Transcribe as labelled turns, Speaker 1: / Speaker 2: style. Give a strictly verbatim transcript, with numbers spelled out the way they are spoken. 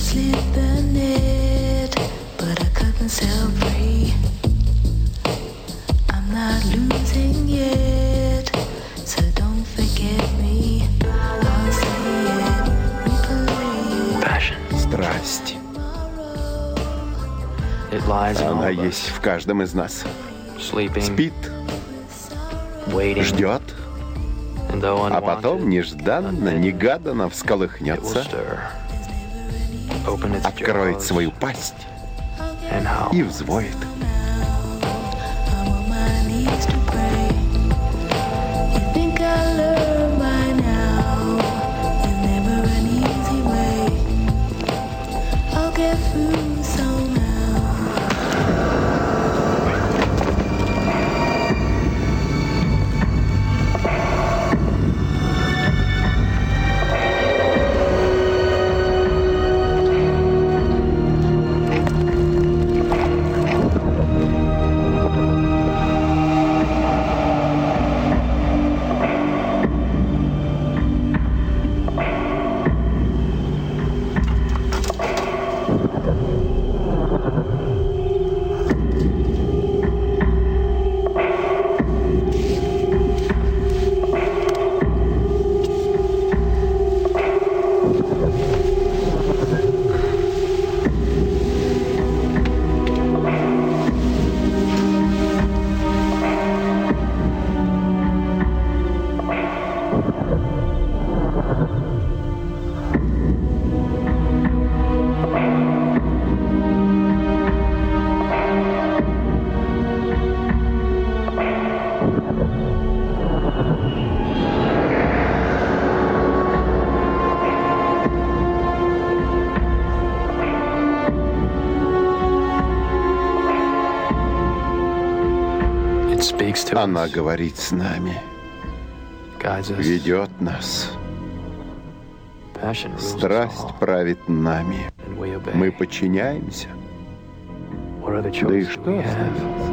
Speaker 1: Страсть. Она есть в каждом из нас. Спит, ждет, а потом нежданно, негаданно всколыхнется, откроет свою пасть и взвоет. Она говорит с нами, ведет нас. Страсть правит нами. Мы подчиняемся. Да и что остается?